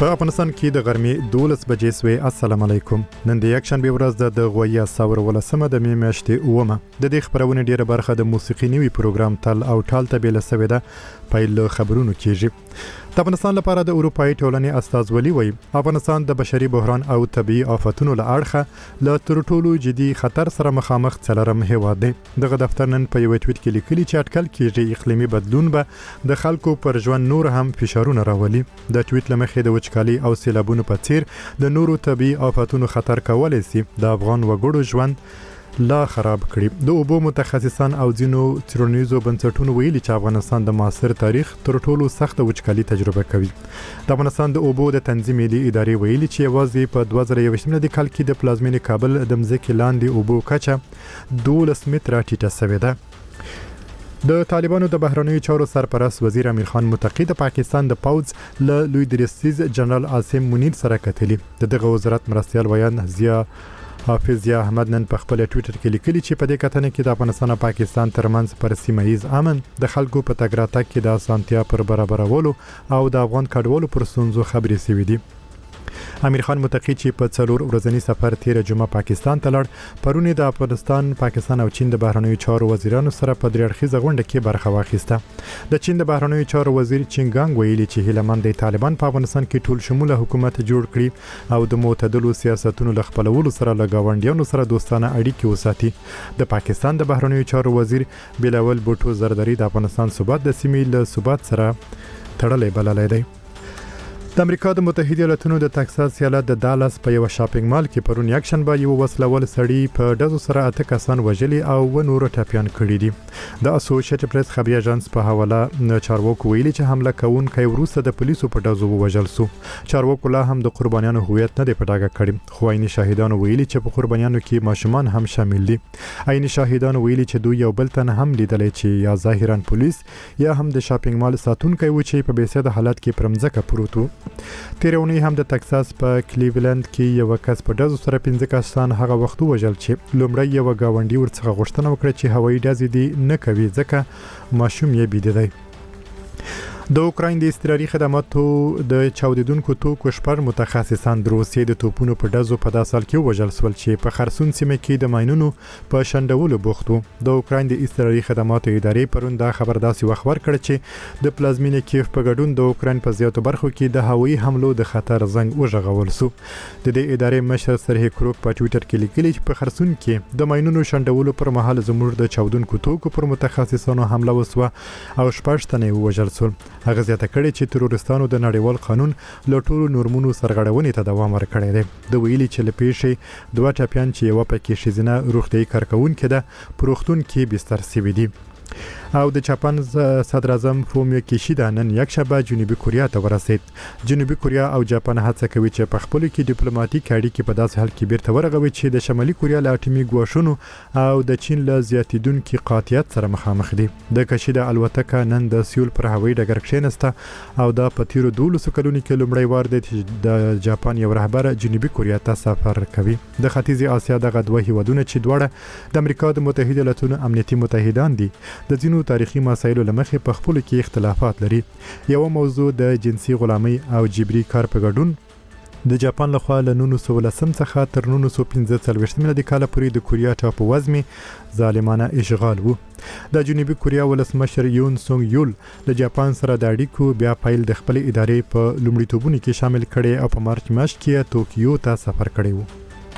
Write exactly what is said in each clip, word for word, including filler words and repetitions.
په افغانستان کې د غرمې دولس بجې سوې. السلام علیکم. نن د یک شنبه ورځ د غویا ساور ولسمه د می میاشتې اومه. د دې خبرونه ډیره برخه د موسیقي نیوي پروګرام تل او ټال ته بیل سوې ده. پایل خبرونه کیږي. د افغانستان لپاره د اروپאי ټولنې استازولي وایي افغانستان د بشري بحران او طبي آفتونو له اړخه له تر ټولو جدي خطر سره مخامخ څلورم هیواد دی. دغه دفتر نن په یو ټویټ کې لیکلي چې اټکل کیږي اقلیمي بدلون به د خلکو پر ژوند نور هم فشارونه راولي. د ټویټ لمخې د وچکالي او سیلابونو په څیر د نورو طبي آفتونو خطر کولای شي د افغان وګړو ژوند لا خراب کړي. د اوبو متخصصان او ځینو څیړنیزو بنسټونو ویلي چې افغانستان د معاصر تاریخ تر ټولو سخت وچکالي تجربه کوي. د افغانستان د اوبو د تنظیم ملي ادارې ویلي چې یوازې په دوه زره یوویشت میلادي کال کې د پلازمینې کابل د مځکې لاندې اوبو کچه دولس متره ټیټه شوې ده. د طالبانو د بهرنیو چارو سرپرست وزیر امیر خان متقی د پاکستان د پوځ له لوی درستیز جنرال عاصم منیر سره کتلي. دغه وزارت مرستيال ویان زیا حافظ ضیا احمد نن په خپل ټویټر کې لیکلي چې په دې کتنه کې د افغانستان او پاکستان ترمنځ پر سیمه ییز امن د خلکو په تګ راتګ کې د اسانتیا پر برابرولو او د افغان کډوالو پر ستونزو خبرې شوې دي. امیر خان متقی چې په څلور ورځنی سفر تیر جمعه پاکستان ته لاړ پرونی د افغانستان، پاکستان او چین د بهرنیو چارو وزیرانو سره په درې اړخیزه غونډه کې برخه واخیسته. د چین د بهرنیو چارو وزیر چینګانګ ویلي چې هیلمن د طالبان په افغانستان کې ټول شموله حکومت جوړ کړي او د معتدلو سیاستونو له خپلولو سره له گاونډیانو سره دوستانه اړیکې وساتي. د پاکستان د بهرنیو چارو وزیر بلاول بوټو زرداری د افغانستان ثبات د سیمې له ثبات سره تړلې بللی دی. د امریکا د متحده ایالاتونو د تکساس ایالت د دالاس په یو شاپینګ مال کې پرون یک شنبه یو وسلوال سړی په ډزو سره اته کسان وژلي او و نور ټپيان کړي دي. د اسوسییټډ پریس خبري اژانس په حواله چارواکو ویلي چې حمله کوونکی وروسته د پولیسو په ډزو وژل شو. چارواکو لا هم د قربانیانو هویت نه دی په ډاګه کړی، خو عیني شاهدانو ویلي چې په قربانیانو کې ماشومان هم شامل دي. عیني شاهدانو ویلي چې دوی یو بل تن هم لیدل چې یا ظاهرا پولیس یا هم د شاپینګ مال ساتونکي و چې په بیسده حالت کې پرمځکه پروت وو. تیرونی هم د تکساس په کلیولند کې یو کس په ډزو سره پنځه کسان هغه وخت وژل چې لومړی یو گاونډي ورڅخه غوښتنه وکړه چې هوایي ډزې دي نه کوي ځکه ماشوم یې بيد دی. د اوکراین د استراري خدماتو د چاودیدونکو توکو شپږ متخصصان د روسیې د توپونو په ډزو په داسې حال کې وژل شول چې په خرسون سیمه کې د ماینونو په شندولو بوخت وو. د اوکراین د استراري خدماتو ادارې پرون دا خبر داسې وخت ورکړ چې د پلازمینې کیف په ګډون د اوکراین په زیاتو برخو کې د هوایي حملو د خطر زنګ وژغول شو. د دې ادارې مشر سرهی کروک په ټویټر کې لیکلي چې په خرسون کې د ماینونو شندولو پر مهال زموږ د چاودونکو توکو پر متخصصانو حمله وسوه او شپږ تنه وژل شول. هغه زیاته کړي چې تروریستانو د نړیوال قانون له ټولو نورمونو سرغړونې ته دوام ورکړی دی. د ویلي چې له پیښې دوه ټپيان چې یو پکې ښځینه روغتیايي کارکونکې ده په روغتون کې بستر شوي دي. او د جاپان صدر اعظم فومیو کیشیدا نن یک شنبه جنوبي کوریا ته ورسید. جنوبي کوریا او جاپان هڅه کوي چې په خپل کې ډیپلوماټیک اړیکې په داسې حال کې بیرته ورغوي چې د شمالي کوریا له اټومي ګواښونو او د چین له زیاتیدونکو قاطعیت سره مخامخ دي. د کیشیدا الوتکه نن د سیول پر هوایي ډګر کښینسته او د پتیرو دولسو کلونو کې لومړی وار دی چې د جاپان یو رهبر جنوبي کوریا ته سفر کوي. د ختیځي اسیا دغه دوه هیوادونه چې دواړه د امریکا د متحده ایالاتونو امنیتي متحدان دي د ځینو تاریخي مسایلو لمخې په خپل کې اختلافات لري. یو موضوع د جنسي غلامۍ او جبري کار په ګډون د جاپان لخوا له نولس سوه لس څخه تر نولس سوه پنځه څلوېښت میلادي کال پورې د کوریا ټاپووزمې ظالمانه اشغال وو. د جنوبي کوریا ولسمشر یون سونګ یول د جاپان سره د اړیکو بیا پیل د خپل ادارې په لومړیتوبونو کې شامل کړي او په مارچ میاشت کې توکیو ته سفر کړی وو.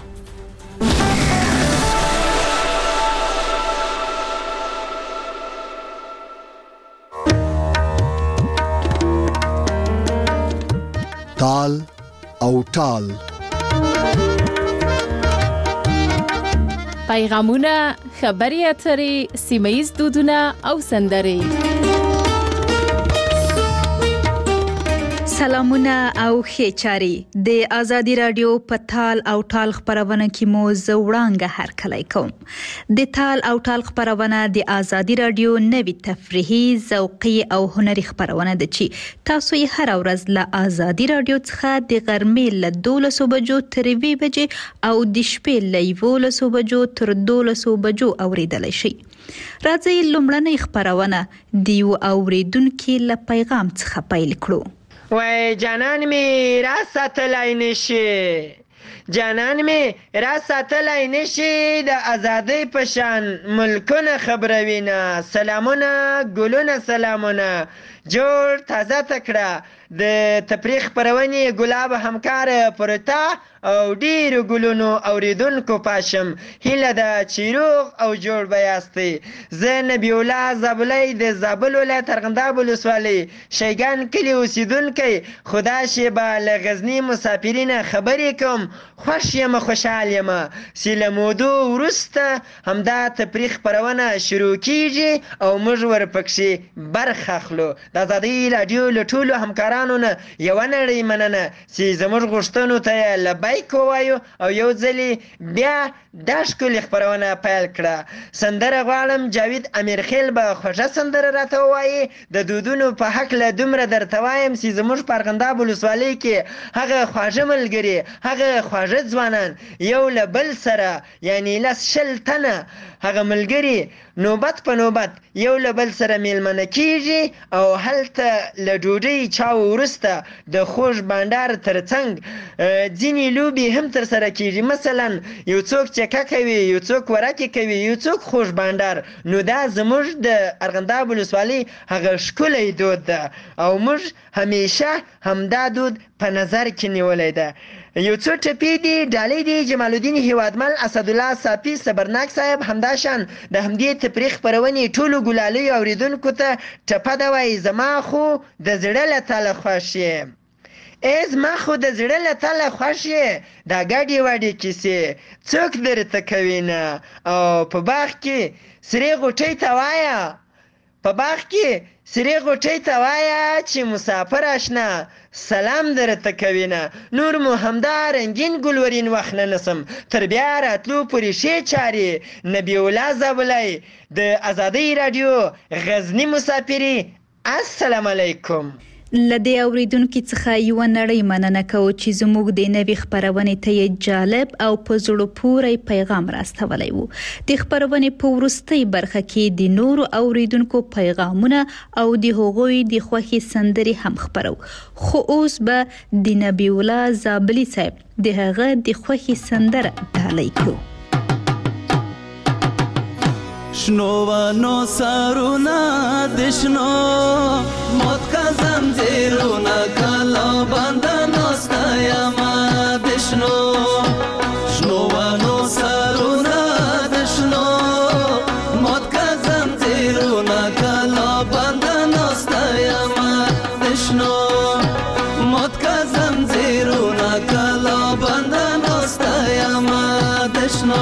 تال او ټال پیغامونه، خبري اترې، سیمه‌ییز دودونه او سندرې. سلامونه او ښه چاري. د ازادي رادیو په تال او ټال خبرونه کې مو زوړانګه هر کله کوم. د تال او ټال خبرونه د ازادي رادیو نوي تفریحي، ذوقي او هنري خبرونه ده چې تاسو یې هر ورځ له ازادي رادیو څخه د غرمې له دولس بجو تر وی بجې او د شپې له یولس بجو تر دولس بجو اوریدلای شئ. راځئ لومړنۍ خبرونه د یو اوریدونکو له پیغام څخه پیل کړو. وای جانان می را ساتلای نشي جانان می را ساتلای نشي د ازادۍ په شان ملکونه خبروینه سلامونه ګلونه سلامونه جوړ تازه تکړه د تفریح خپرونې ګلاب همکار پرتا او ډیرو ګلونو اوریدونکو پاشم هیله ده چې روغ او جوړ به یاستئ. زه نبی الله زابلی د زابل ولایت ارغنداب ولسوالۍ شیګان کلي اوسیدونکی خدا شیبه له غزني مسافرینه خبرې کوم. خوښ یم خوشحال یم چې له مودو وروسته همدا تفریح خپرونه شروع کیږي او موږ ورپکښې برخه اخلو. د ازادۍ راډیو له ټولو همکارانو نه یوه نړۍ مننه چې زموږ غوښتنو ته یې لبیک ووایو او یو ځلې بیا دا ښکلې خپرونه پیل کړه. سندره غواړم جاوید امیرخیل به خوږه سندره راته ووایي. د دودونو په هکله دومره درته وایم چې زموږ په ارغنداب ولسوالۍ کې هغه خواږه ملګري هغه خواږه ځوانان یو له بل سره یعنې لس شل تنه هغه ملګري نوبت په نوبت یو له بل سره میلمنه کیږي او هلته له ډوډۍ چاو وروسته د خوږ بانډار ترڅنګ ځینې لوبې هم ترسره کیږي. مثلا یو څوک چکه کوي یو څوک ورکې کوي یو څوک خوږ بانډار. نو دا زموږ د ارغنداب ولسوالۍ هغه ښکلی دود ده او موږ همیشه همدا دود په نظر کې نیولی ده. یو څو ټپې دي ډالۍ دي جمال الدین هیوادمل اسدالله صافي صبرناک صاحب همداشان د همدې تفریح خپرونې ټولو ګلالیو اوریدونکو ته ټپه ده وایي زما خو د زړه له تله خوښ یې ای زما خو د زړه له تله خوښ یې دا ګډې وډې کیسې څوک درته کوي نه او په باغ کې سرې غوټۍ ته وایه په باغ کې سرې غوټۍ ته وایه چې مسافر اشنا سلام درته کوي نه. نور مو همدا رنګین ګلورین وخت نه نسم تر بیا راتلو پورې ښې چارې. نبی الله زابلی د ازادۍ راډیو غزني مسافري السلام علیکم. له دې اوریدونکي څخه یوه نړۍ مننه کوو چې زموږ د نوې خپرونې ته یې جالب او په زړه پورې پیغام راستولی و. د خپرونې په وروستۍ برخه کې د نورو اوریدونکو پیغامونه او د هغوی د خوښې سندرې هم خپرو. خو اوس به د نبی الله زابلی صاحب د هغه د خوښې سندره ډالۍ کړو. شنوانو سرونه د شنو موت کا زنجیرونه کلا بنده ناسته یما د شنو شنوانو سرونه د شنو موت کا زنجیرونه کلا بنده ناسته یما د شنو موت کا زنجیرونه کلا بنده ناسته یما د شنو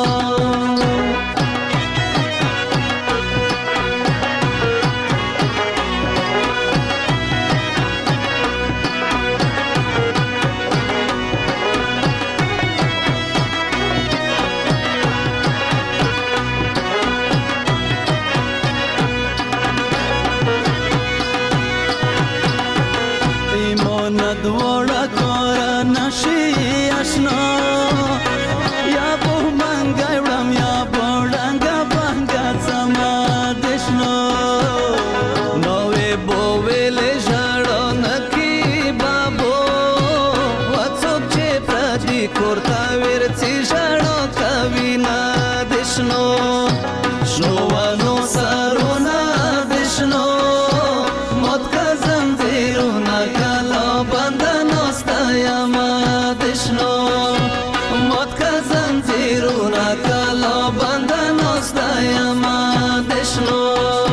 دوړه کور نشي آشنا یا په منګای وړم یا بوډنګ بنګ زما دشنو نوې بوویلې ژړو نکی بابو وڅوک چې پردي کورتا ورڅي ژړو کوي نه دشنو شنوانو سرونه دشنو موت کا زنجیرونه کلا بنده ناسته یما دشنو موت کا زنجیرونه کلا بنده ناسته یما دشنو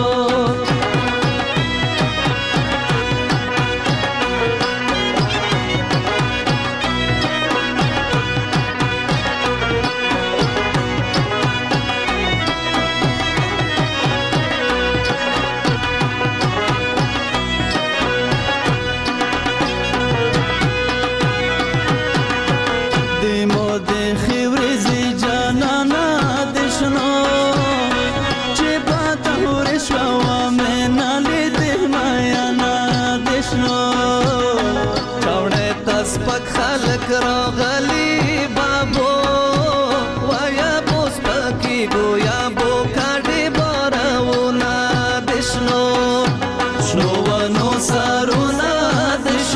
خلق راغلی بابو ویا بوس پکی گویا بو کاردی بارونا دشنو شنو ونو سرونا دشنو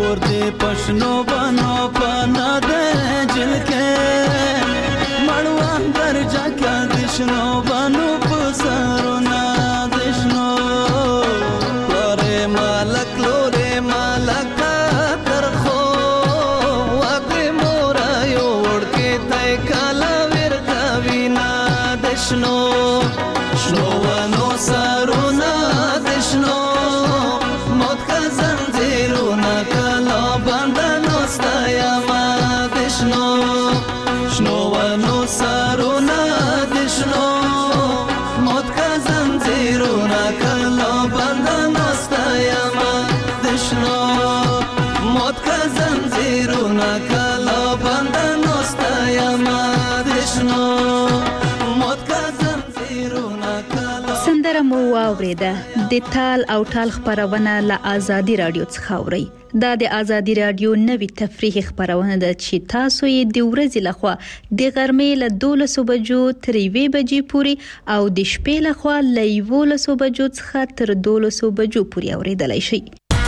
کور دې پښنو بنو پنا دې جل کې مړوان درجا کې دشنو بنو پسرونه دشنو لورې مالک لورې مالک ترخو واګې مورا یو ورکې تای کالا ورتا وینا دشنو شنو ونو سرونه دشنو موت کا زنجیرونه کلا بندنو ستایما دشنو شنو ونو سرونه دشنو موت کا زنجیرونه کلا بندنو ستایما دشنو موت کا زنجیرونه کلا بندنو ستایما دشنو موت کا زنجیرونه کلا. سندره مو واوریده د تال او ټال خبرونه له آزادي رادیو څخه اورئ. دا د آزادي رادیو نوې تفریحي خبرونه ده چې تاسو یې د ورځې لخوا د غرمې له دولسو بجو تر یوې بجې پورې او د شپې لخوا له یولسو بجو څخه تر دولسو بجو پورې اوریدلای شئ.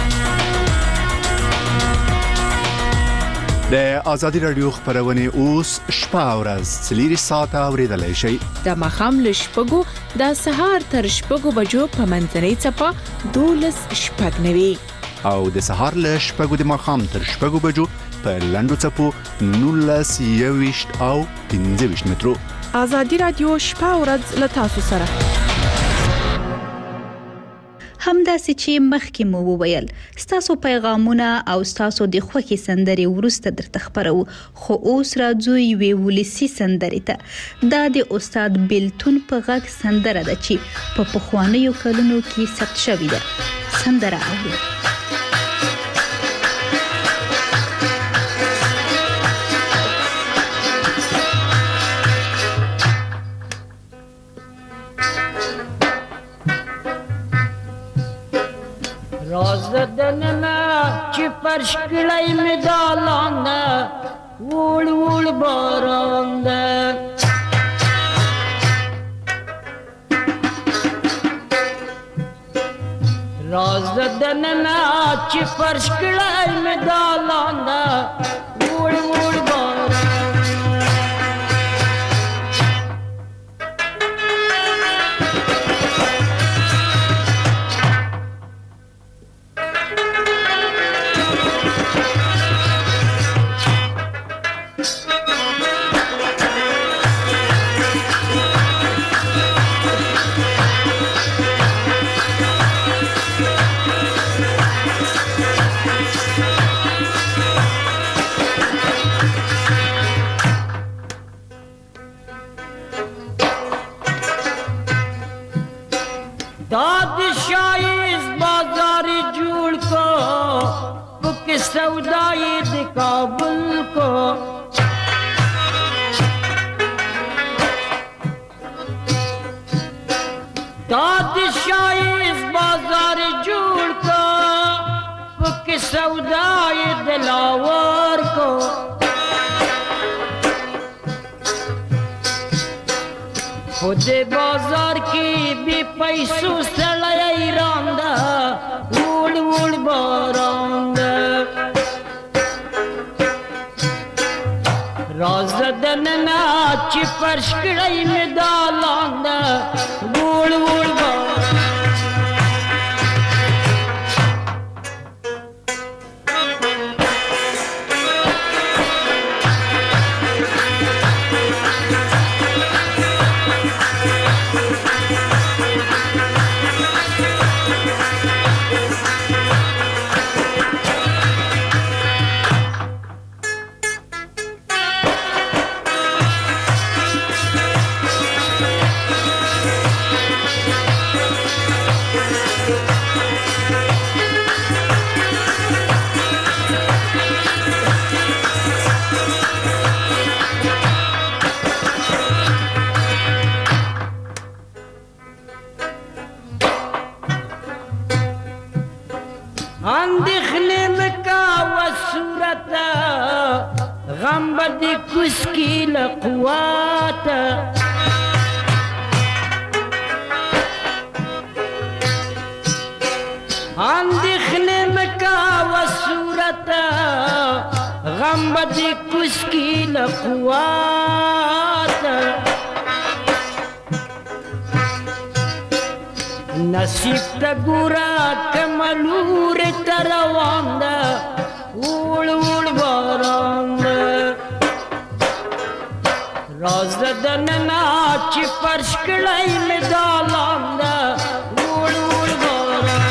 د آزادي رادیو خبرونه اوس شپه او ورځ څلور ساعته اوریدلای شئ. د ماښام له شپږو د سهار تر شپږو بجو په منځنۍ څپه دولس شپږ نوي او د سهار له شپږو د ماښام تر شپږو بجو په لنډو څپو نولس یوویشت او پنځه ویشت مترو. آزادي رادیو شپه او ورځ له تاسو سره. همداسې چې مخکې مو وویل ستاسو پیغامونه او ستاسو د خوښې سندرې ورسته درته خبرو، خو اوس راځو یوې ولسي سندرې ته. دا د استاد بیلتون په غږ سندره ده چې په پخوانیو کلونو کې ثبت شوې ده. سندره اورئ. رازدننا چې فرش کړای می دالانده وړ وړ باران ده رازدننا چې فرش کړای می دالانده وړ وړ باران सौदाई द काबुल को दादशाही इस बाजार जोड़ को पुक सौदाई दिलावर को खुद बाजार की भी पैसों से लड़ाई रांदा उड़ उड़ बारांदा رازدننا چې فرش کړای می دالانده وړ وړ غم بدی کسکی لقوات اندخل مکا و صورت دی کس کی لقوات نصیب تا گورا کملور تروان دا وړ وړ باران دا راز دننا چې فرش کړای مې دالان دا وړ وړ باران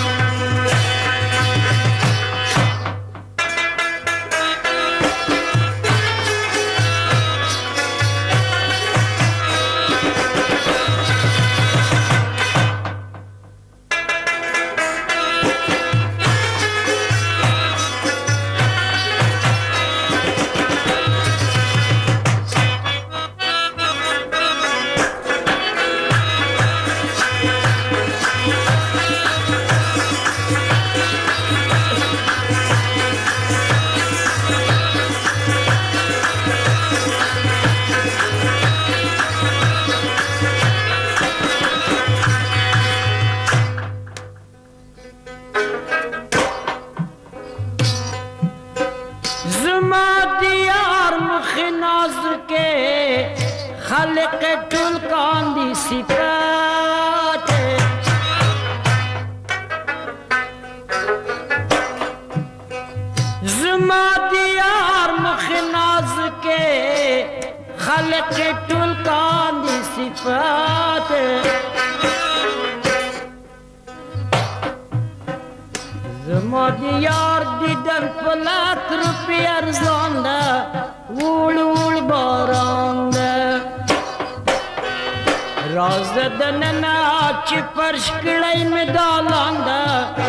خالق ټول کاندي صفات زما دیار مخ ناز کې خالق ټول کاندي صفات زما دیار دیدن فلات روپی ارزان ده وړ وړ باران ده راز دننا چې فرش کړای مې دالان ده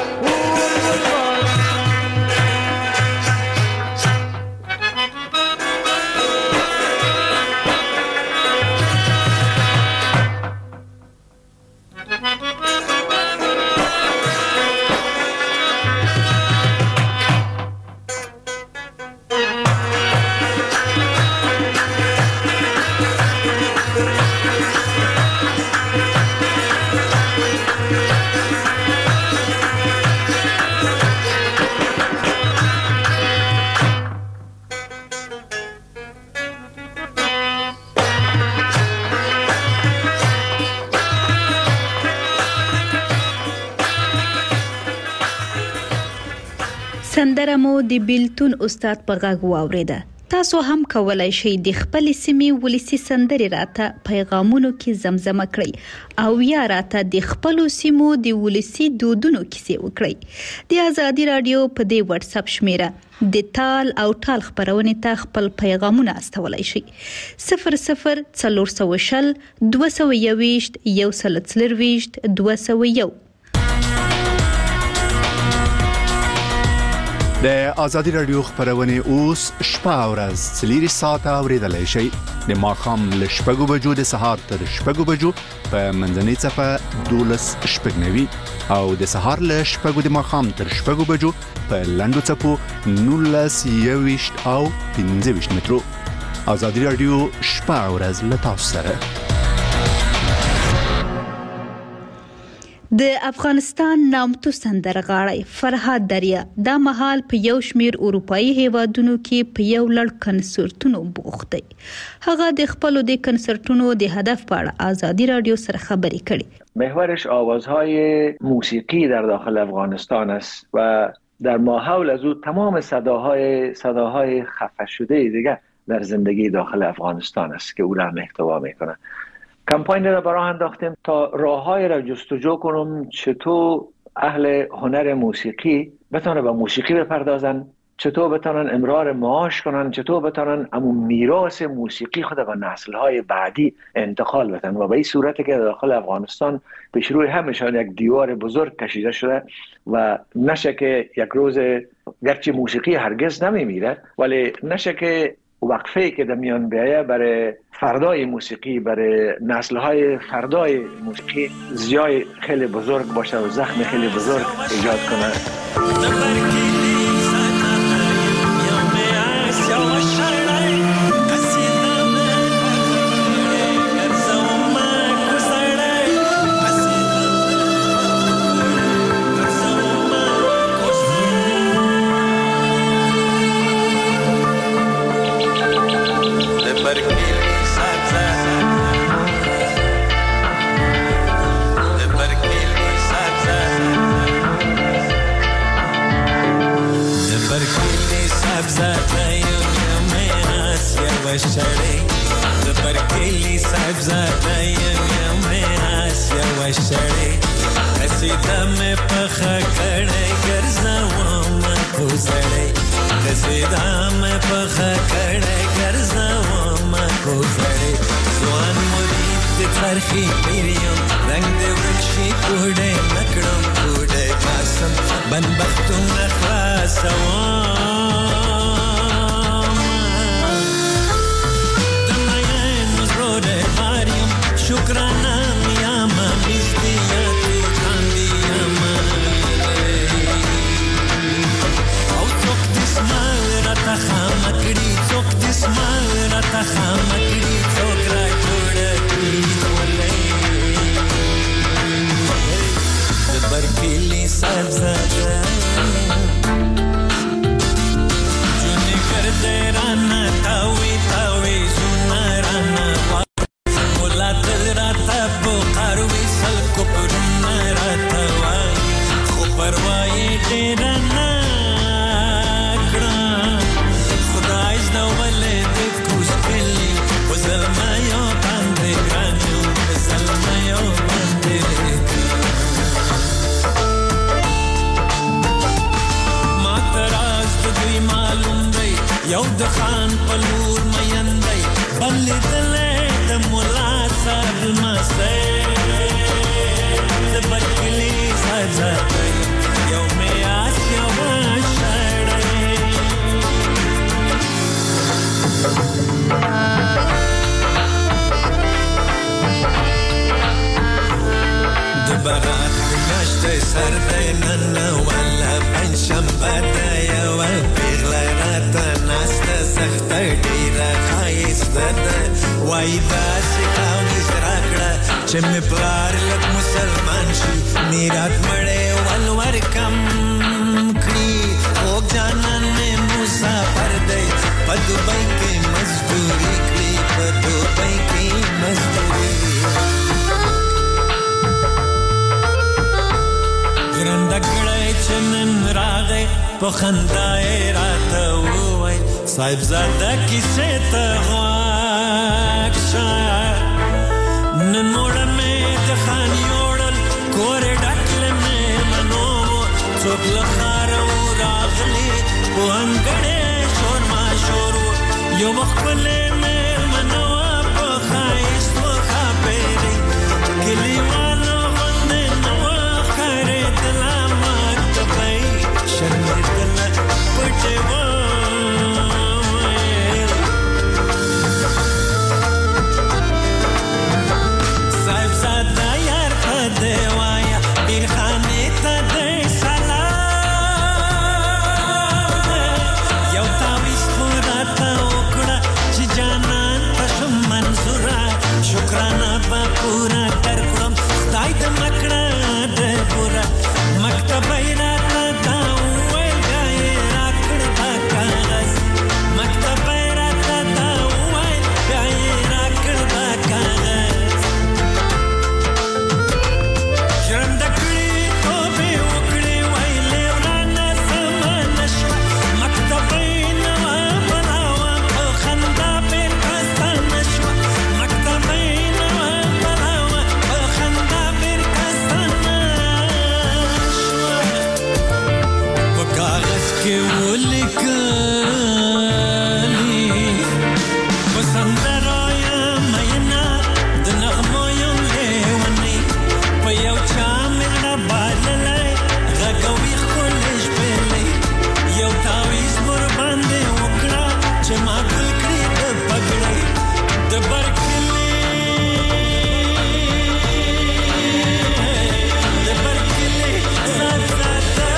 سندره مو د بیلتون استاد په غږ واوریده. تاسو هم کولای شئ د خپل سیمې ولسی سندري راته پیغامونو کې زمزمه کړئ او یا راته د خپل سیمو د ولسی دودونو کیسې وکړئ. د آزادي رادیو په دې واتس اپ شمیره د تال او ټال خبرونه ته خپل پیغامونه استولای شئ. صفر صفر څلور سوه شل دوه سوه یوویشت یو سل څلرویشت دوه سوه یو. د آزادي رادیو خبرونه اوس شپه او ورځ څلور ساعته اوریدلای شئ. د ماښام له شپږو بجو د سهار تر شپږو بجو په منځنۍ صفه دولس شپږ نوي او د سهار له شپږو د ماښام تر شپږو بجو په لنډو څپو نولس یوویشت او پنځه ویشت مترو. آزادي رادیو شپه او ورځ له تاسو سره. د افغانستان نامتو سندرغاړی فرهاد دریا د مهال په یو شمیر اروپאי هیوادونو کې په یو لړ کنسرتونو بوخت دی. هغه د خپل د کنسرتونو د هدف په اړه آزادی رادیو سره خبرې کړې. محورش آوازهای موسیقی در داخل افغانستان است و در ماحول از او تمام صداهای صداهای خفه شده دیگه در زندگی داخل افغانستان است که او را محتوا میکنه. کمپاین را برای انداختیم تا راههای را جستجو کنم چطور اهل هنر موسیقی بتونه به موسیقی بپردازن، چطور بتونن امرار معاش کنن، چطور بتونن امون میراث موسیقی خود به نسل‌های بعدی انتقال بدن و به این صورتی که داخل افغانستان پیش روی همشان یک دیوار بزرگ کشیده شده و نشه که یک روز گرچه موسیقی هرگز نمیمیره ولی نشه که وقفه‌ای که در میان بیایه برای فردای موسیقی، برای نسل‌های فردای موسیقی زیای خیلی بزرگ باشه و زخم خیلی بزرگ ایجاد کنه. کلی سبزاده یم میاس یو شړې د پر کلی سبزاده یم میاس یو شړې قصیده مې پخه کړې ګرځوم کوزړې قصیده مې پخه کړې ګرځوم کوزړې ځوان مرید د ترخی پیریم رنگ دې ورکشي کوډې نکړم کوډې پاسم بدبختونه خلاصوم د مینو زړه باریم شکرانه میام مستیاتو کاندی یما او څوک دې سمال راته خامکړي څوک دې سمال راته خامکړي څوک را جوړ کړي ولې د برکلی سبزاده جونې کړه رانا تاوي تاوي زونه رانا ولا تل راته بوقار وصل کو پرونه راته وای خو پروايي ډېر نه کړه خدای زده ولې دې کوس کلی وزلما یو باندې ګرانو وزلما یو باندې ما تراز دوی معلوم دی یو د خان پلور میندای بلې دلې د مولا صاحب مسته د برکلی سبزاده یو میاس یو شړې د برات میاشتې سر دی نن ولا پنجشنبه ده یو پیغله راته ناسته سخته ډېره ښایسته ده وایي داسې تعویض راکړه چې مې پلار لږ مسلمان شي میرات مړی ول ورکم کړي خوږ جانان مې مسافر دی په دوبۍ کې مزدوري کړي په دوبۍ کې مزدوري ګرنده کړی چې نن راغی په خندا یې راته وویل صاحبزاده کیسې ته غوږ شه نن موړه مې د خان یوړل کورې ډک له مېلمنو څوک له ښاره و راغلي په انګړې شور ماشور و یو ښکلې مېلمنه وه په ښایست و ښاپېرې کلیوالو غوندې نه وه ښکارېدله مکتبۍ شرمېدله پټې وه صاحبزاده یار ته دې وایه پیرخانې ته دې سلام یو تعویض خو راته وکړه چې جانان ته شم منظوره شکرانه به پوره درکړم خدای دې مه کړه دې پوره مکتبه یې راته دا وویل بیا یې راکړ دا کاغذ مکتبه یې راته دا وویل بیا یې راکړ دا کاغذ ژرنده کړي توبې وکړې ویلې ورانه زمانه شوه مکتبه یې نه وه بلاوه په خندا بېرته ستانه شوه مکتبه یې نه وه بلاوه په خندا بېرته ستانه شوه په کاغذ کې ولیکلي په سندرو یم میینه د نغمو یم لیونی په یو چا مې زړه بایللی غږوي ښکلې شپېلۍ یو تعویض ورباندې وکړه چې ما ګل کړي د پګړۍ د برکلي د برکلي سبزاده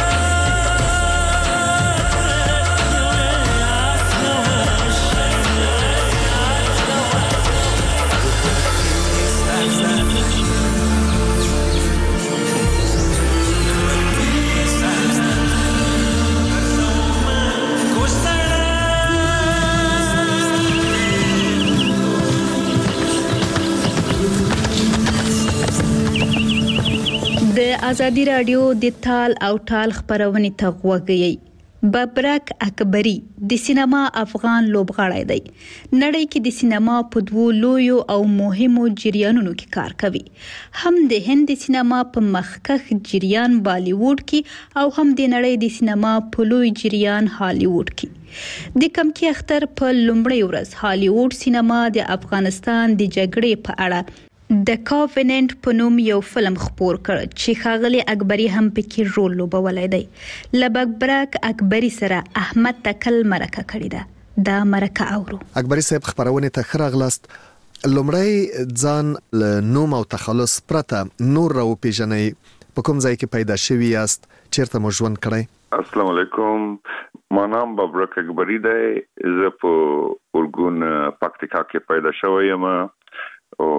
د ازادي رادیو د تال او ټال خبرونه ته غوږی ببرک اکبری د سینما افغان لوبغاړی دی. نړۍ کې د سینما په دوو لویو او مهمو جریانونو کې کار کوي، هم د هند سینما په مخکښ جریان بالیووډ کې او هم د نړۍ د سینما په لوی جریان هالیووډ کې. د کمکی اختر په لومړۍ ورځ هالیووډ سینما د افغانستان د جګړې په اړه د کاویننت په نوم یو فلم خپور کړ چې ښاغلی اکبری هم پکې رول لوبولی دی. له ببرک اکبری سره احمد تکل مرکه کړې ده. دا مرکه اورو. اکبری صاحب خبرونه ته ښه راغلاست. لومړی ځان له نوم او تخلص پرته نور راو پیژنئ. په کوم ځای کې پیدا شوي یاست؟ چیرته مو ژوند کړی؟ السلام علیکم. ما نام ببرک اکبری دی. زه په ارګون پکتیکا کې پیدا شوی یم او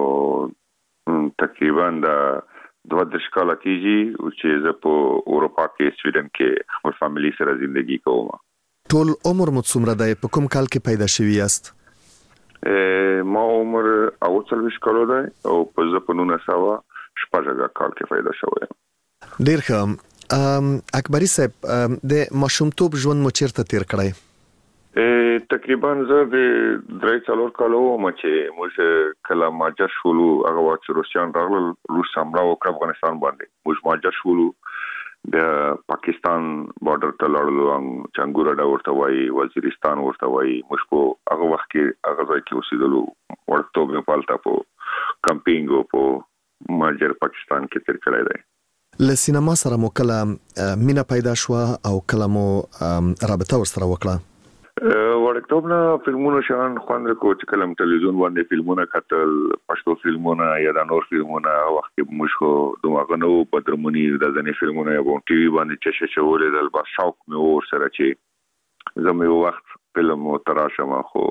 تقریبا د دوه دېرش کاله کېږي چې زه په اروپا کې سویډن کې خپل فامیلی سره ژوندګي کوم. ټول عمر مو څومره دی؟ په کوم کال کې پیدا شوي یاست؟ ما عمر اوه څلوېښت کاله دی او په زه په نولس سوه شپږ کال کې پیدا شوی یم. ډېر ښه. اکبری صاحب د ماشومتوب ژوند مو چیرته تیر کړی؟ تقریبا زه د درې څلور کالو وم چې موږ کله مهاجر شولو. هغه وخت چې روسیان راغلل، روس حمله وکړه افغانستان باندې. موږ مهاجر شولو، د پاکستان بارډر ته لاړلو، چنګوره ورته وایي، وزیرستان ورته وایي. موږ په هغه وخت کې هغه ځای کې اوسېدلو. وړکتوب مې پالته په کمپینګ او په مهاجر پاکستان کې تیر کړی دی. له سینما سره مو کله مینه پیدا شوه او کله مو رابطه ورسره وکړه؟ وړکتوب نه فلمونو شان خوند کو چې کلم ټلویزیون باندې فلمونه کتل، پښتو فلمونه یا د نور فلمونه. وخت کې موږ خو دماغه نو بدرمنی د ځنې فلمونه یا ټي وي باندې چې شولې د بس شوق مې ور سره چې زموږ وخت فلم او تراشم. خو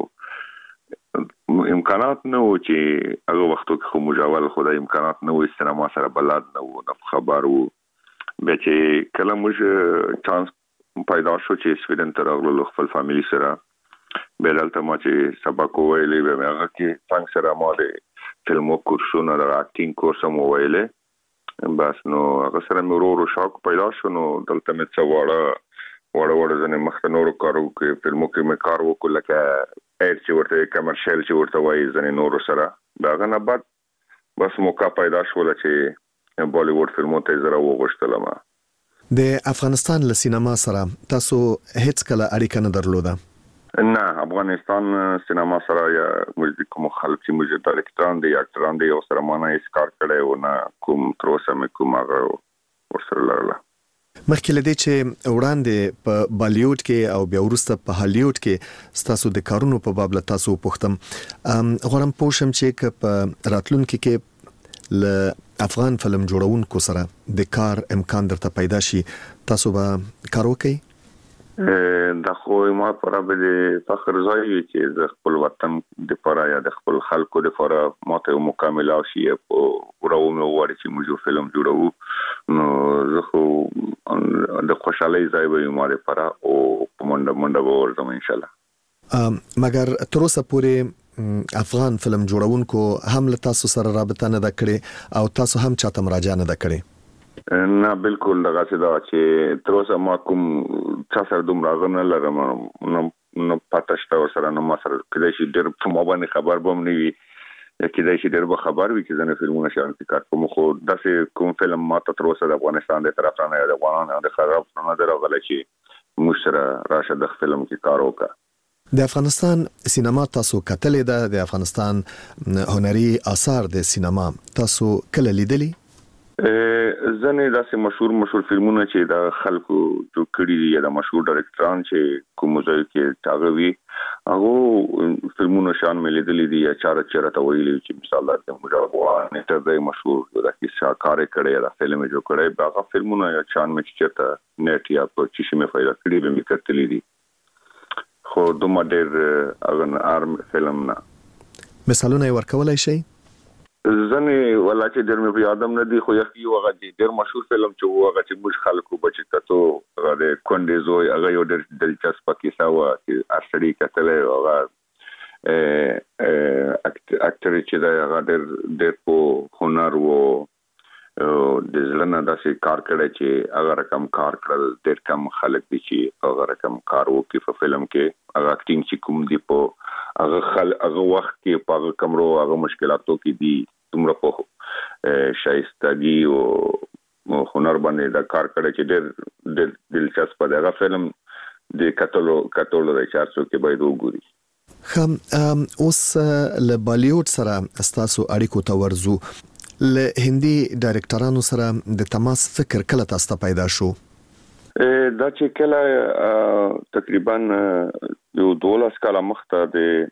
امکانات نه و چې هغه وختو کې خو مجاول خدای امکانات نه و، سینما سره بلد نه و، نه خبر و. به چې کله موږ چانس پیدا شو چې سویډن ته راغلو خپل فامیلی سره، به دلته ما چې سبق وویلې به هغه کې څنګه سره ما د فلمو کورسونه د اکټینګ کورس هم وویلې. بس نو هغه سره مې ورو ورو شوق پیدا شو. نو دلته مې څه واړه واړه واړه ځنې مخته نورو کارو کې فلمو کې مې کار وکړ، لکه ایر چې ورته کمرشل چې ورته وایي ځنې نورو سره. د هغه نه بعد بس موقع پیدا شوله چې بالیووډ فلمو ته زه راوغوښتلم. د افغانستان له سینما سره تاسو هیڅ کله اړیکه نه درلوده؟ نه، افغانستان سینما سره یا موږ کوم خلک چې موږ ډایرکټران دي یا اکټران دي او سره مانه هیڅ کار کړی و نه، کوم تر اوسه مې کوم هغه ورسره لرله. مخکې له دې چې وړاندې په بالیوډ کې او بیا وروسته په هالیوډ کې ستاسو د کارونو په باب له تاسو پوښتم، غواړم پوه شم چې که په راتلونکي کې له افغان فلم جوړونکو سره د کار امکان درته پیدا شي، تاسو به کار وکئ؟ دا خو ما پر به فخر ځای چې د خپل وطن د لپاره یا د خپل خلکو د لپاره ماته مکمل او شي په ورو مې وړي چې موږ فلم جوړو. نو زه خو د خوشحالۍ ځای به ما لپاره او منډه منډه ورځم ان شاء الله. مګر تر اوسه پورې افغان فلم جوړونکو هم له تاسو سره رابطه نه ده کړې او تاسو هم چاته مراجعه نه ده کړې؟ نه، بالکل دغه څه دا چې تر اوسه ما کوم چا سره دومره نه لرم، نو پته شته ورسره، نو ما سره کېدای شي ډېر په ما باندې خبر به هم نه وي، کېدای شي ډېر به خبر وي چې زه نه فلمونه شیان کې کار کوم. خو داسې کوم فلم ما ته تر اوسه د افغانستان د طرف نه یا د افغانانو د خراب نه دی راغلی چې موږ سره راشه د فلم کې کار وکړه. د افغانستان سینما تاسو کتلې ده؟ د افغانستان هنري آثار د سینما تاسو کله لیدلی؟ ځنې داسې مشهور مشهور فلمونه چې د خلکو جوړ کړي دي یا د مشهور ډایرکټران چې کوم ځای کې هغه وي، هغه فلمونه شان مې لیدلی دي یا چاره چېرته ته ویلي چې مثال د مجاهد نیټر دی مشهور د کیسه کار کړی دا فلم جوړ کړی، هغه فلمونه یا چان مې چېرته نیټ یا په چی شي مې پیدا کړی به مې کتلی دي. خو دومره ډېر هغه ارم فلم نه. مثالونه یې ورکولای شئ؟ ځنې ولا چې ډېر مې په یادم نه دي، خو یو هغه ډېر مشهور فلم چې و هغه چې موږ خلکو به چې کتو هغه د کونډې زوی، هغه یو ډېر دلچسپه کیسه وه چې هر سړي کتلی. هغه اکټر چې دی هغه ډېر ډېر په هنر و د ځلنه داسې کار کړی چې هغه رقم کار کړل ډېر کم خلک دي چې هغه رقم کار وکړي په فلم کې هغه اکټینګ چې کوم دی په هغه خل هغه وخت کې په هغه کمرو هغه مشکلاتو کې دي تمره په شایستګي او هنر باندې دا کار کړی چې ډېر ډېر دلچسپ دی هغه فلم د کتلو کتلو د چارڅو کې باید وګوري. خم اوس له بالیوډ سره استاسو اړیکو ته ورزو له هندي ډایرکټرانو سره د تماس فکر کله تاسو ته پیدا شو؟ دا چې کله تقریبا یو دولس کاله مخته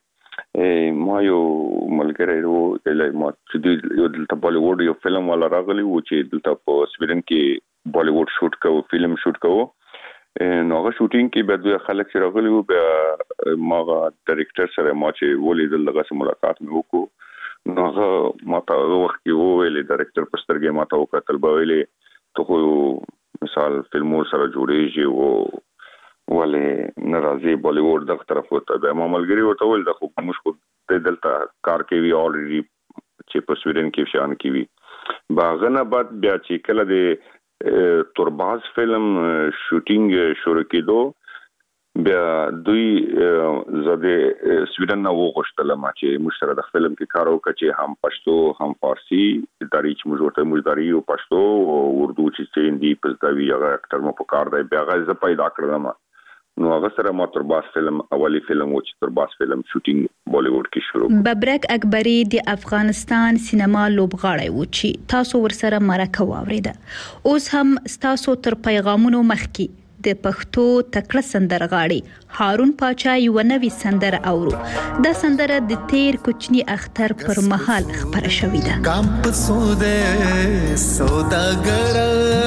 د ما یو ملګری وو د ما چې یو دلته بالیوډ یو فلم ولا راغلی و چې دلته په سویډن کې بالیوډ شوټ کوو فلم شوټ کوو نو هغه شوټینګ کې به دوی خلک چې راغلی وو بیا ما ډایرکټر سره ما چې ولیدل دغه سره ملاقات مې وکړو نو هغه ماته هغه وخت کې وویلې ډایرکټر په سترګې ماته وکتل به ویلې ته خو مثال فلمو سره جوړېږي و ولې ناراضي بالیوډ دغه طرف وته به ما ملګری ورته ویل د خو موږ خو دلته کار کوي اوريدي چې په سویډن کې شان کوي باغنه بعد بیا چې کله د تورباز فلم شوټینګ شروع کېدو بیا دوی زده سویډن نو غوښتل ما چې موږ سره د فلم کې کار وکړو چې هم پښتو هم فارسی داري چې موږ ورته موږ داري او پښتو او اردو چې هندي پښتوي هغه اکټر مو په کار دی بیا غزه پیدا کړم نو هغه سره ما تورباز فلم اولی فلم و چې تورباز فلم شوټینګ بالیوډ کې شروع ببرک اکبری د افغانستان سینما لوبغاړی و چې تاسو ورسره مرکه واوریده اوس هم تاسو تر پیغامونو مخکي د پښتو تکړه سندرغاړي هارون پاچا یو نوې سندره اورو دا سندره د تیر کوچنی اختر پر مهال خبره شوې ده کام پسوده سوداګر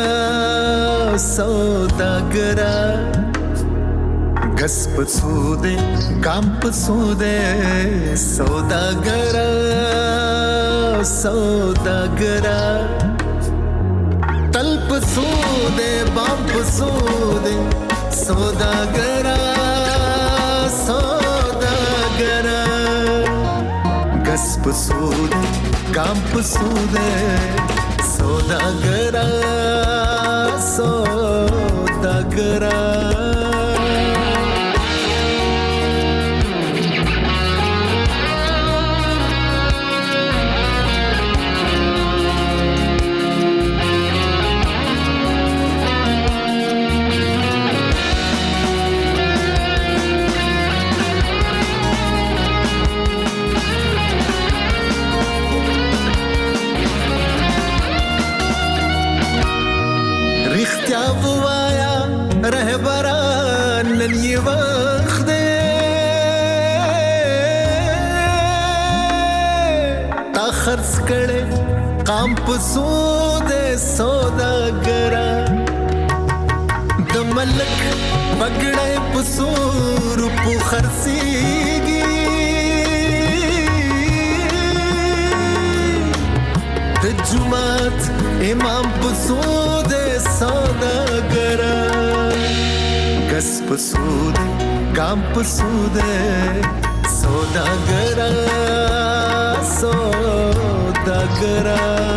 سوداګر غس پسوده کام پسوده سوداګر سوداګر تل پسوده بام پسوده سوداګرا سوداګرا غس پسوده کام پسوده سوداګرا سوداګرا رهبران نن یې وخت دی تا خرڅ کړې قام په سود سوداګرا د ملک بګړې په سور په خرڅيږي د جمعات امام په سود سوداګرا کس پسود کام پسود سوداګرا سوداګرا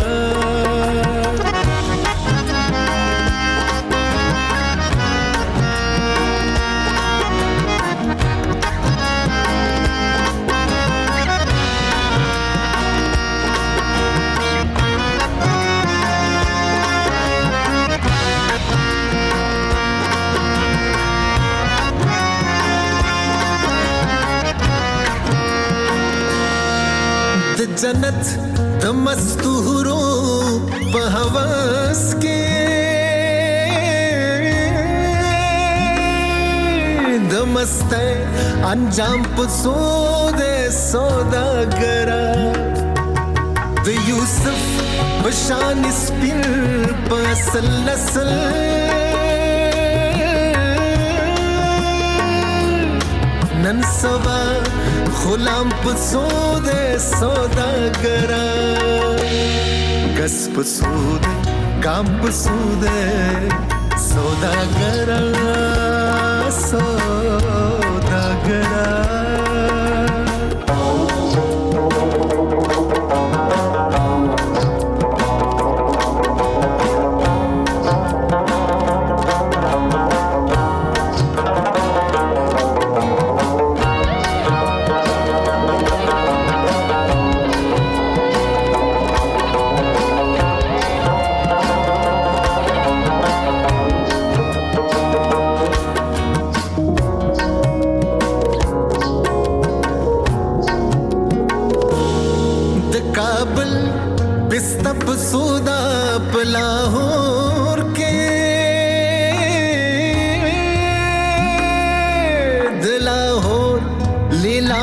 جنت د مستورو په هوس کې د مسته انجام په سود سوداګرا د یوسف بشان سپین په اصل نسل نن سبا غلام پسود سوداګرا کس پسود کام پسود سوداګرا سوداګرا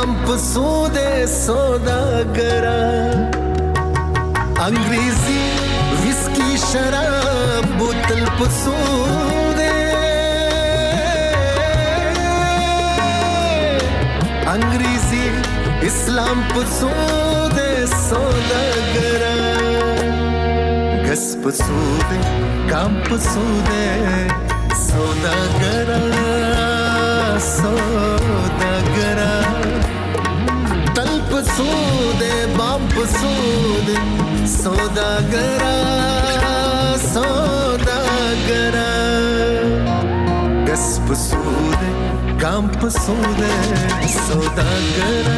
काम पसूद सौदागरा अंग्रेजी विस्की शराब बोतल पसूद अंग्रेजी इस्लाम पसूद सौदागरा गस पसूद काम पसूद सौदागरा सौदागरा तल पसूद बाम पसूद सौदागरा सौदागरा गस पसूद काम पसूद सौदागरा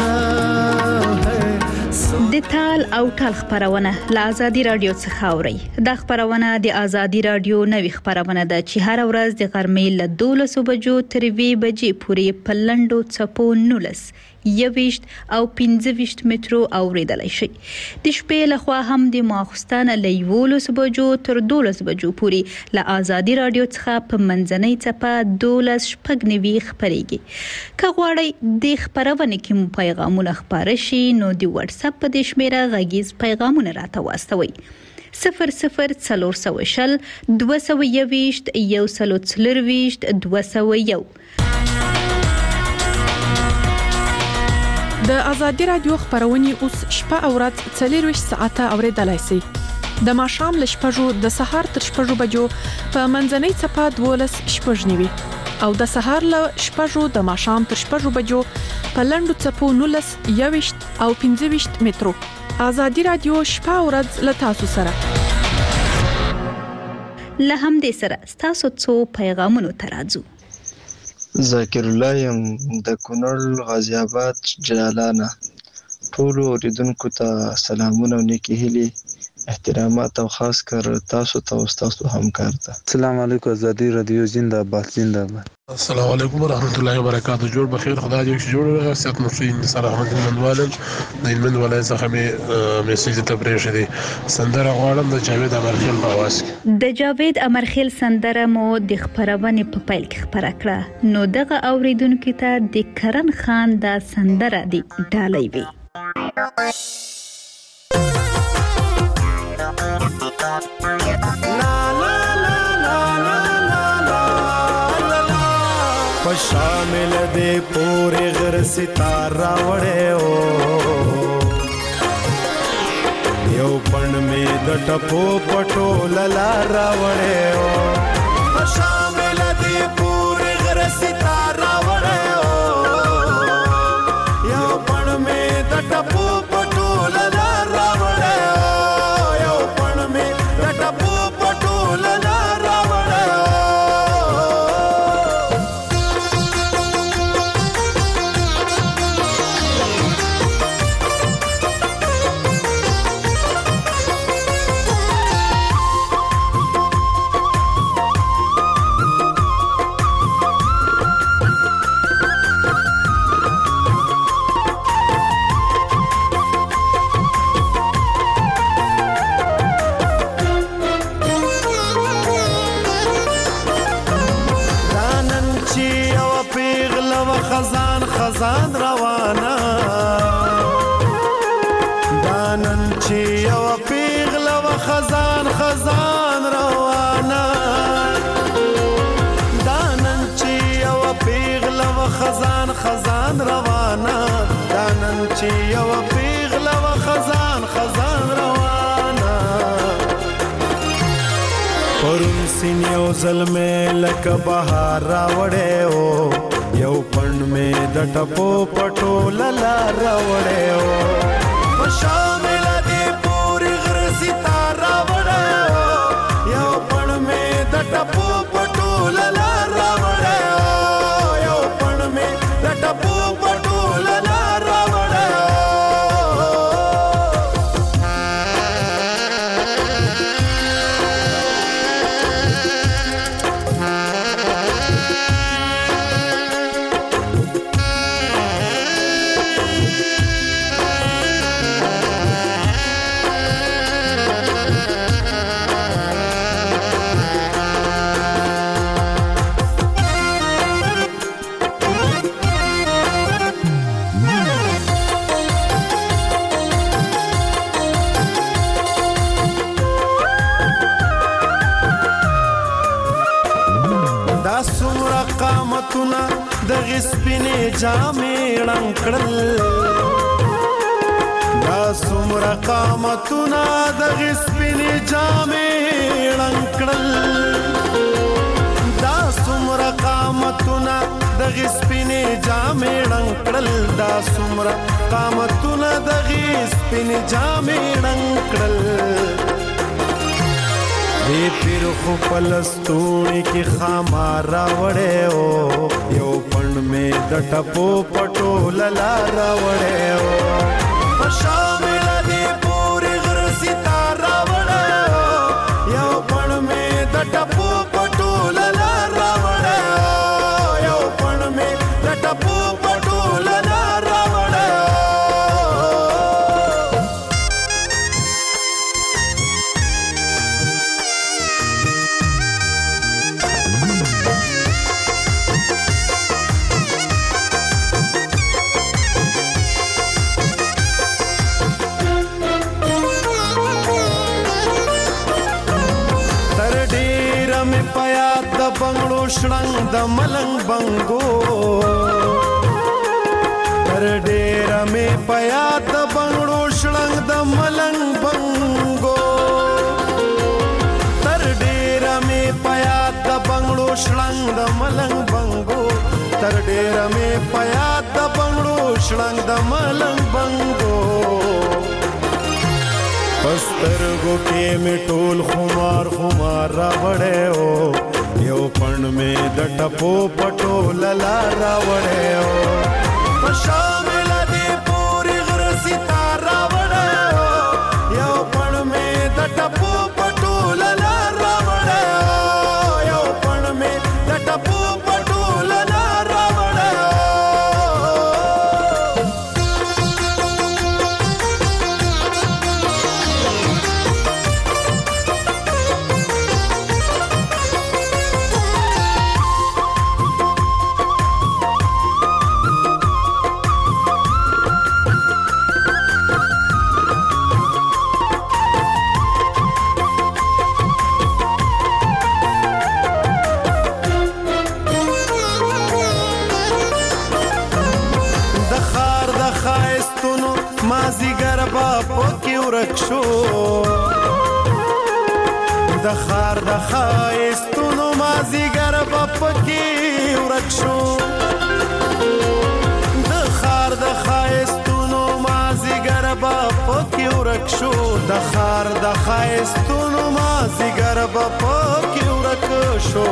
د تال او ټال خبرونه له آزادي رادیو څخه اوري. د خبرونه د آزادي رادیو نوې خبرونه ده چې هر ورځ د غرمې له دولسو بجو تر وی بجې پورې په لندو چپو نولس یويشت او پنځه مترو اوریدلای شي. د شپې له خوا هم د ماخستانه له یولس بجو تر دولس بجو پورې له آزادي رادیو څخه په منځنۍ چپه دولس شپږ نوي خبريږي. که غواړئ د خبرونه کې مو پیغامونه خبر شي نو د واتس اپ په د شمیره غږیز پیغامونه راته واستوي. صفر صفر څلور سوه شل دوه سوه یويشت یو سلو څلرويشت دوه سوه یو. د آزادي رادیو خبرونه اوس شپه او ورځ څلور ساعته اوریدلای شئ. د ماښام ل شپږو د سهار تر شپږو بجو په منځنۍ چپه دولس شپږ نیوي او د سهار ل شپږو د ماښام تر شپږو بجو په لندو چپو نولس یويشت او پنځه مترو. آزادي رادیو شپه او ورځ له تاسو سره. له همدې سره تاسو څو پیغامونه ترازو. ذاکر الله يم د کونړ غازی آباد جلالانه. ټول اوریدونکو ته سلامونه او نیکی هیلې احترامات او خاص کر تاسو ته او تاسو همکار ته. السلام علیکم آزادی رادیو زنده باد زنده باد. السلام علیکم ورحمت الله وبرکاته. جوړ بخیر خدای دې چې جوړ سات مسلمان سره احمد منوالم د من ولای څخه می میسج ته پرېښه دي. سندره غواړم د جاوید امرخیل په आवाज کې. د جاوید امرخیل سندره مو د خبرونه په پیل کې خبره کړه نو دغه اوریدونکو ته د کرن خان د سندره دی ډالۍ وی. شامل دے پورے غر ستارہ وڑے او یو پن میں د ټپو پټو للا وڑے او شامل دے پورے غر ستارہ وڑے او یو پن میں د ټپو پټو للا وڑے او یو پن میں د ټپو پټو للا خزان خزان روانه دانن چې یو پیغله و خزان خزان روانه دانن چې یو پیغله و خزان خزان روانه دانن چې یو پیغله و خزان خزان روانه پرون سین یو ظلمه لک بهار راوړې او یو پن میں د ټپو پټو للا راوړې او شامل دې پوری غر ستاره وړې یو پن میں د ټپو پټو للا راوړې یو پن میں د ټپو پټو للا راوړې سپینې جامې ړنګ کړل دا څومره قامتونه دغې سپینې جامې ړنګ کړل دا څومره قامتونه دغې سپینې جامې ړنګ کړل دا څومره قامتونه دغې سپینې جامې ړنګ کړل دې پیر خو په لستوڼي کې خامار راوړی و یو پڼ مې د ټپو پټوله لار راوړی و په شامله دې پورې غره ستار راوړی و یو پڼ مې د ټپو پټوله لار راوړی و یو پڼ مې د ټپو پټوله لار راوړی و بنگړو شړنګ د ملنګ بنګو تر ډېره مې په یاد د بنگړو شړنګ د ملنګ بنګو تر ډېره مې په یاد د بنگړو شړنګ د ملنګ بنګو تر ډېره مې په یاد د بنگړو شړنګ د ملنګ بنګو پسترګو کې مې ټول خمار خمار راوړی و یو پڼ مې د ټپو پټوله لار راوړی و په شامله دې پورې غره ستار راوړی و یو پڼ مې د ټپو پټوله لار راوړی و یو پڼ مې د ټپو پټوله لار راوړی و مازیګر با پکې ورک شو د ښار د ښایستونو مازیګر با پکې ورک شو د ښار د ښایستونو مازیګر با پکې ورک شو د ښار د ښایستونو مازیګر با پکې ورک شو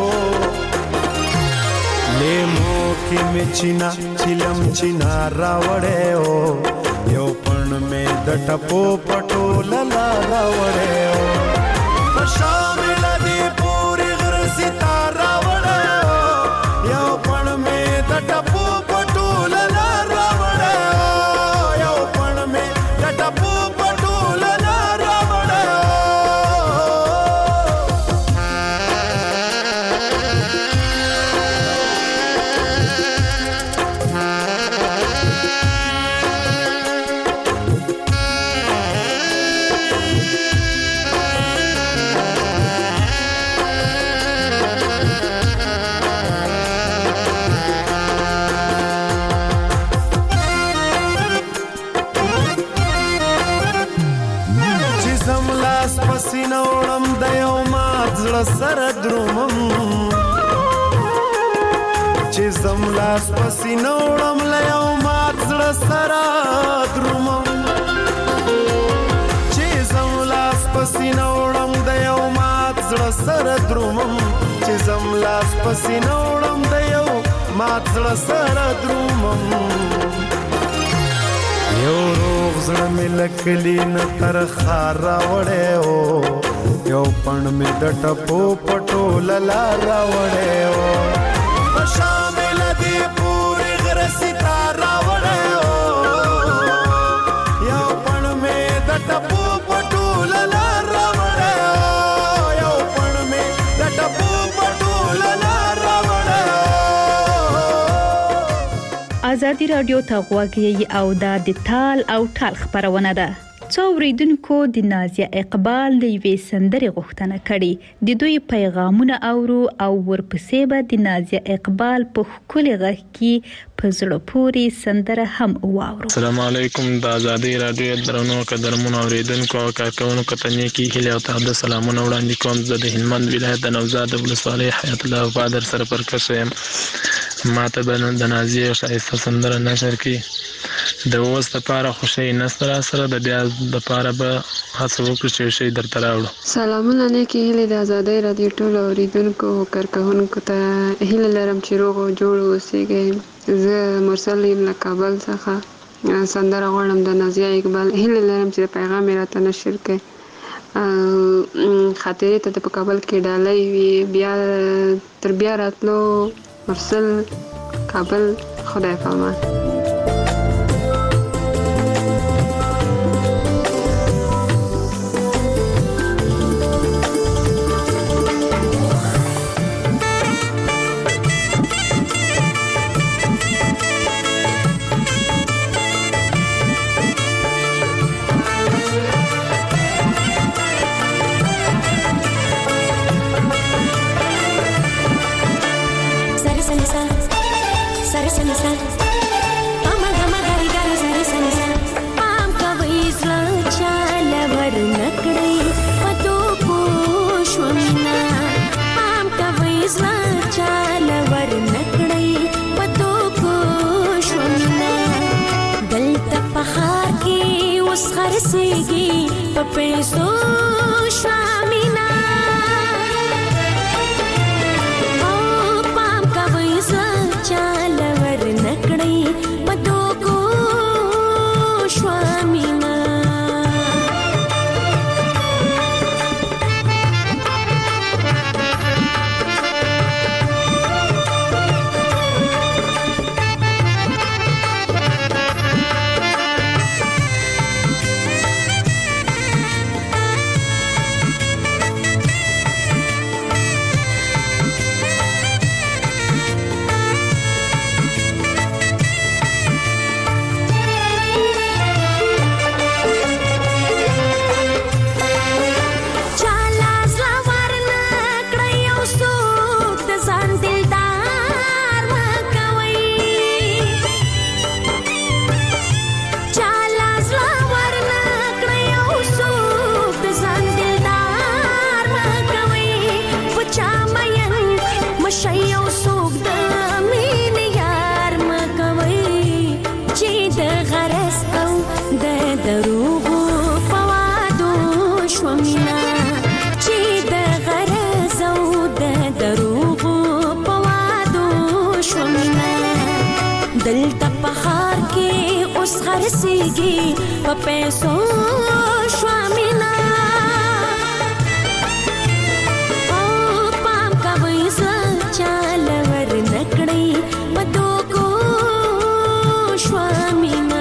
لیمو کې مې چینا چلم چینا راوړی و یو پڼ مې د ټپو پټوله لار راوړی و په شامله دې پورې غره ستار راوړی و یو پڼ مې د ټپو پټوله لار راوړی و یو پڼ مې د ټپو پټوله لار راوړی و پسینه وړم د یو مات زړه سره درومم چې زم لاس پسینه وړم له یو مات زړه سره درومم چې زم لاس پسینه وړم د یو مات زړه سره درومم چې زم لاس پسینه وړم د یو مات زړه سره درومم یو روغ زړه مې لکلی نه تر ښار راوړی و یو پڼ مې د ټپو پټوله لار راوړی و په شامله دې پورې غره ستار راوړی و یو پڼ مې د ټپو پټوله لار راوړی و یو پڼ مې د ټپو پټوله لار راوړی و ازادي رادیو ته غوږ یې او د تال او ټال خبرونه ده څو اوریدونکو د نازیه اقبال د یوې سندرې غوښتنه کړې. د دوی پیغامونه اورو او ورپسې به د نازیه اقبال په ښکلي غږ کې په زړه پورې سندره هم واورو. السلام علیکم. د آزادۍ راډیو درنو قدرمنو اوریدونکو او کارکونکو ته نیکې هیلې او تقدس سلامونه وړاندې کوم. زه د هلمند ولایت د نوزاد ولسوالۍ حیات الله بادر سره پرکشه یم. ماته به د نازیه ښایسته سندره نشر کړي. د اوس لپاره خوشی نسته را سره د بیا لپاره به هڅه وکړو چې شی درته راوړو. سلامونه نیکې هیلې د آزادۍ راډیو ټولو اوریدونکو او کارکونکو ته هیله لرم چې روغ او جوړ اوسئ. زه مرسل یم له کابل څخه. سندره غواړم د نازیه اقبال. هیله لرم چې پیغام یې راته نشر کړي. خاطرې ته په کابل کې ډالۍ وي. بیا تر بیا راتلو. مرسل، کابل. خدای پامان. خرسيږي په پیسو شامینا او پام کوي ځل ور نکړی په دوکو شامینا. دلته په ښار کې اوس خرڅېږي په پیسو شوامینا او پام کوئ زه چاله ور نه کړئ په دوکو شوامینا.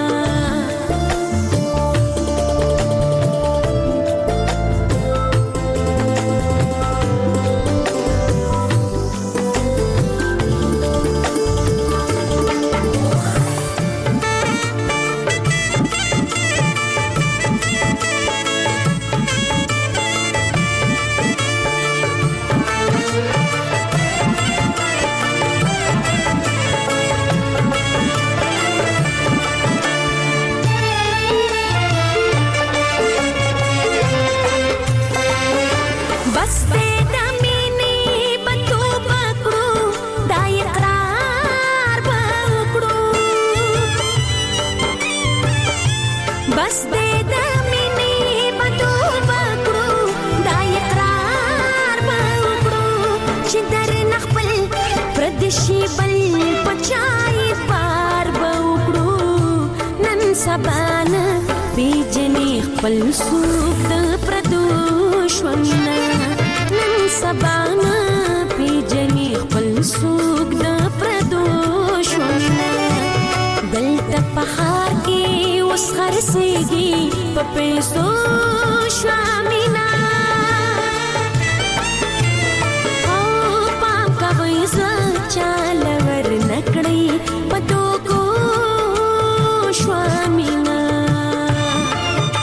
سبانا پیجنی خپل سوق د پردوش ومنا نن سبانا پیجنی خپل سوق د پردوش ومنا دلته په ښار کې اوس خرڅېږي په پیسو شوامینا او پام کوئ زه چاله ور نه کړئ په دوکو شوامینا.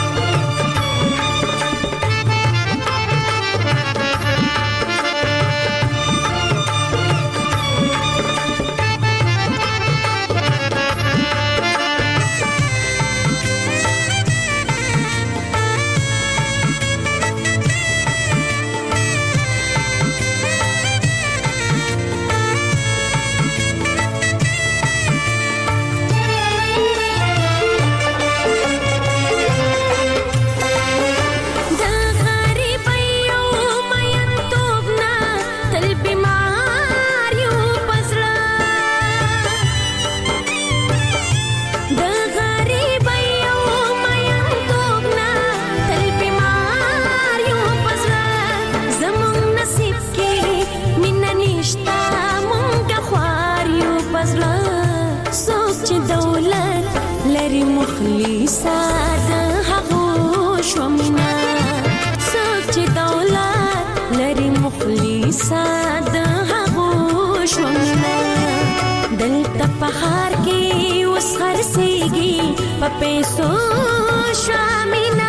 څوک چې دولت لري مخلصه د هغو شومینه څوک چې دولت لري مخلصه د هغو شومینه دلته په ښار کې اوس خرڅېږي په پیسو شومینه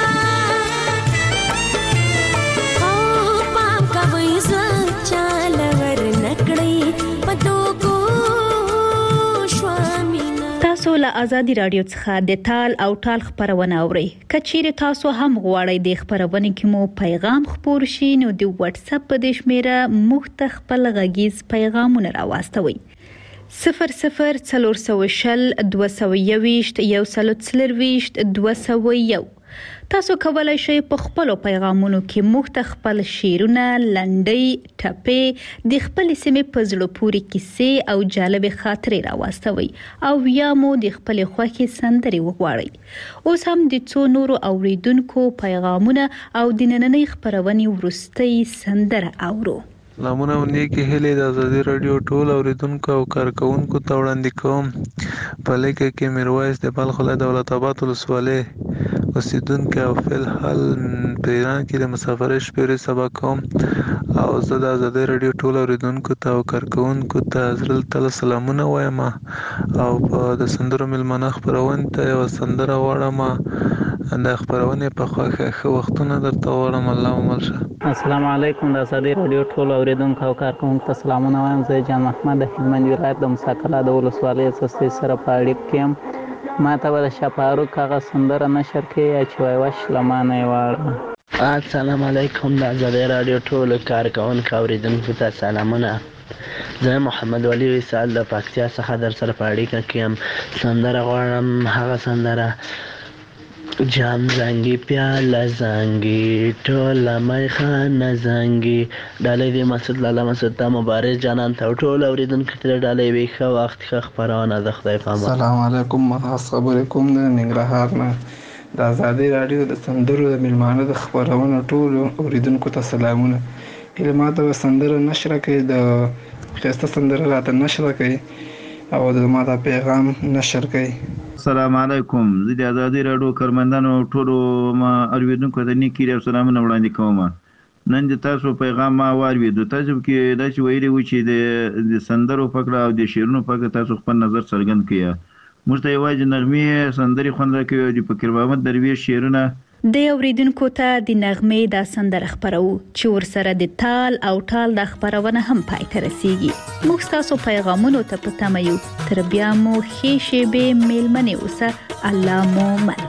تاسو له آزادي رادیو څخه د تال او ټال خبرونه اورئ. کچېرې تاسو هم غواړئ د خبرونه کې مو پیغام خپور شي نو د واتس اپ په د شمیره موږ ته خپل غږیز پیغامونه راواستوئ. صفر صفر څلور سوه شل دوه سوه یوویشت یو سلو څلرویشت دوه سوه یو. تاسو کولای شئ په خپل پیغامونو کې موږ ته خپل شعرونه، لنډۍ، ټپې، د خپل سیمې په زړه پورې کیسې او جالب خاطرې راواستوئ او یا مو د خپل خوښې سندرې وغواړئ. اوس هم د څو نورو اوریدونکو پیغامونه او د نننۍ خبرونې وروستۍ سندره اورو. سلامونه او نیکی هیلې د آزادي رادیو ټول اوریدونکو او کارکونکو ته وړاندې کوم. په لیکه کې میرویس د بلخ ولایت دولت آباد ولسوالۍ اوسیدونکو او فل حال په ایران کې د مسافرۍ شپې سبا کوم او زه د آزادي رادیو ټول اوریدونکو ته او کارکونکو ته زړه تل سلامونه وایم او په د سندرو ملمنه خبرونه ته یو سندره واړم د خبرونه په خوخه خو وختونه درته واړم. الله عمل شه. السلام علیکم د آزادي رادیو ټول اوریدونکو او کارکونکو ته سلامونه وایم. زه جان محمد د هلمند ولایت د مساکله د ولسوالۍ څخه سره په اړیکه کې ما ته د شپاروک هغه سندره نشر کې چې وای وش لمانه واړه. السلام علیکم د آزادي رادیو ټول کارکونکو اوریدونکو ته سلامونه. زه محمد ولی وصال د پکتیا څخه در سره په اړیکه کې یم. سندره غواړم هغه سندره جام زنګي پیاله زنګي ټوله میخانه زنګي ډالۍ د مسعود لاله مسعود ته مبارک جانان ته ټول اوریدونکو ته ډالۍ وي. ښه وخت ښه خبرونه د خدای په امان. السلام علیکم. خاص خبرې کوم د ننګرهار نه د آزادي رادیو د سندرو د میلمانه د خبرونو ټول اوریدونکو ته سلامونه. هله ماته سندره نشر کړي د خسته سندره راته نشر کړي او د ماته پیغام نشر کړي. السلام علیکم. زه د آزادي رادیو کارمندانو ټولو ما اوریدونکو ته نیکی او سلامونه وړاندې کوم. نن د تاسو پیغام ما واورېدو. تاسو کې دا چې ویلي و چې د سندرو پکړه او د شعرونو پکړه تاسو خپل نظر څرګند کړئ. موږ ته یوازې نغمې سندرې خوند راکوي او د فقیر محمد درویش شعرونه د اوریدونکو ته د نغمې د سندره خبرو چې ورسره د تال او ټال د خبرونه هم پای ته رسیږي. موږ تاسو پیغامونو ته په تمه یو. تر بیا مو ښې شېبې میلمنې اوسه. الله مو مل.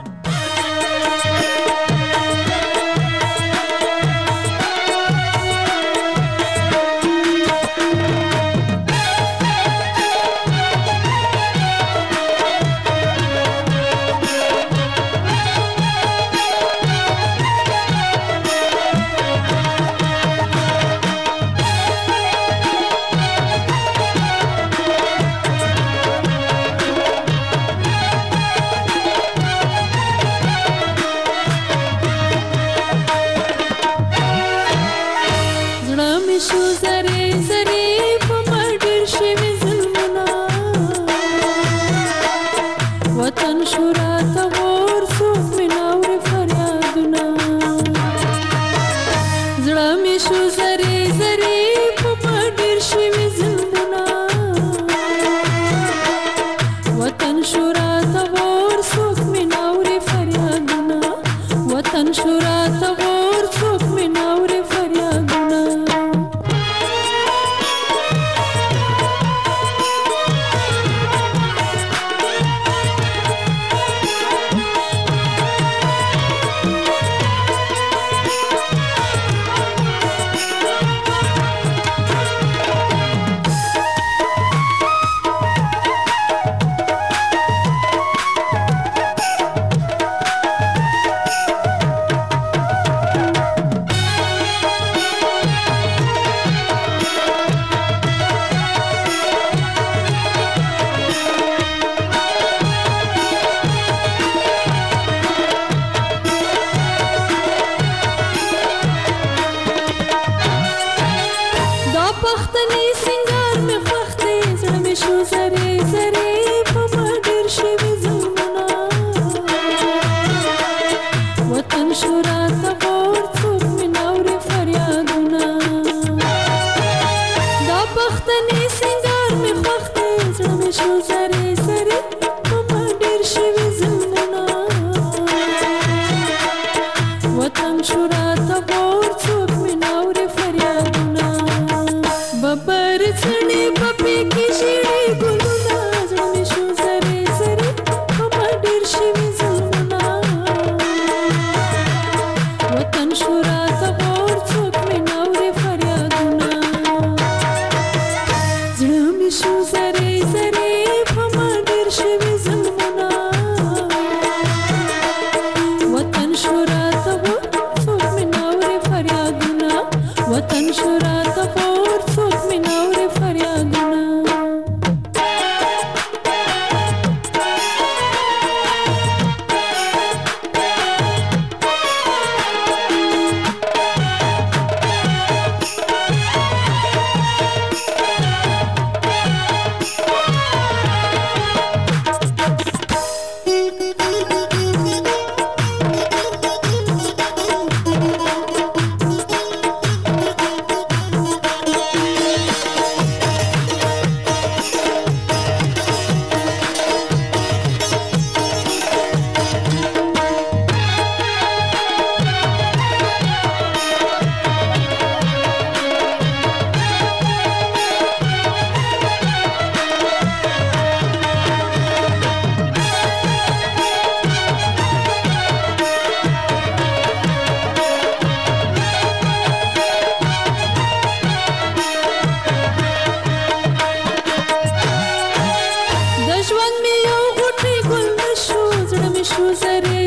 ژوند مې یو غوټۍ ګل نشو زړه مې شو زرې